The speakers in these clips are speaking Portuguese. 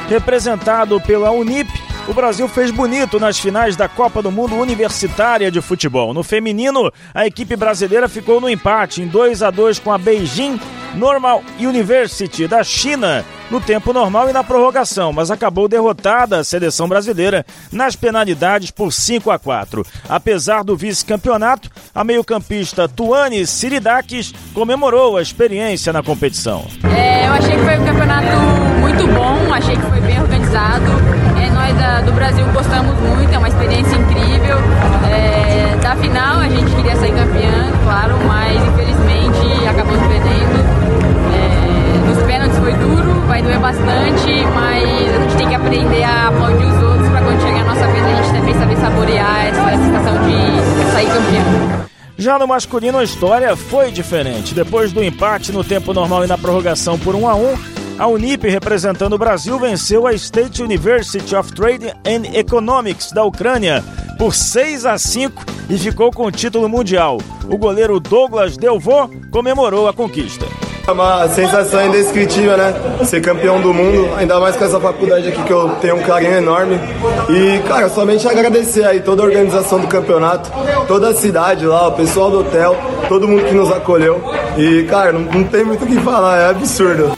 representado pela Unip, o Brasil fez bonito nas finais da Copa do Mundo Universitária de Futebol. No feminino, a equipe brasileira ficou no empate em 2-2 com a Beijing Normal University da China no tempo normal e na prorrogação, mas acabou derrotada a seleção brasileira nas penalidades por 5-4. Apesar do vice-campeonato, a meio-campista Tuane Siridakis comemorou a experiência na competição. Eu achei que foi um campeonato muito bom, achei que foi bem organizado. Nós do Brasil gostamos muito, é uma experiência incrível. Da final a gente queria sair campeã, claro, mas infelizmente acabamos perdendo. Nos pênaltis foi duro, vai doer bastante, mas a gente tem que aprender a aplaudir os outros para quando chegar a nossa vez a gente também saber saborear essa sensação de sair campeão. Já no masculino a história foi diferente. Depois do empate no tempo normal e na prorrogação por 1-1, a Unip, representando o Brasil, venceu a State University of Trade and Economics da Ucrânia por 6-5 e ficou com o título mundial. O goleiro Douglas Delvaux comemorou a conquista. É uma sensação indescritível, né? Ser campeão do mundo, ainda mais com essa faculdade aqui que eu tenho um carinho enorme. E, cara, somente agradecer aí toda a organização do campeonato, toda a cidade lá, o pessoal do hotel, todo mundo que nos acolheu. E, cara, não tem muito o que falar, é absurdo.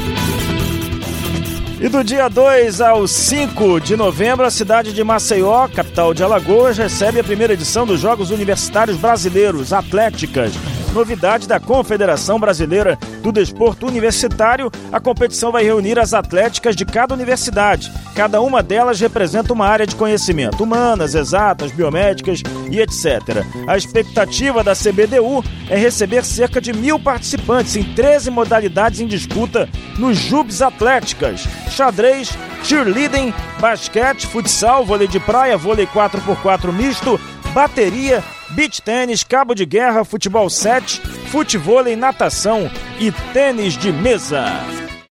E do dia 2 ao 5 de novembro, a cidade de Maceió, capital de Alagoas, recebe a primeira edição dos Jogos Universitários Brasileiros Atléticas. Novidade da Confederação Brasileira do Desporto Universitário, a competição vai reunir as atléticas de cada universidade. Cada uma delas representa uma área de conhecimento, humanas, exatas, biomédicas e etc. A expectativa da CBDU é receber cerca de 1.000 participantes em 13 modalidades em disputa nos JUBs Atléticas: xadrez, cheerleading, basquete, futsal, vôlei de praia, vôlei 4x4 misto, bateria, beach tênis, cabo de guerra, futebol 7, futevôlei, natação e tênis de mesa.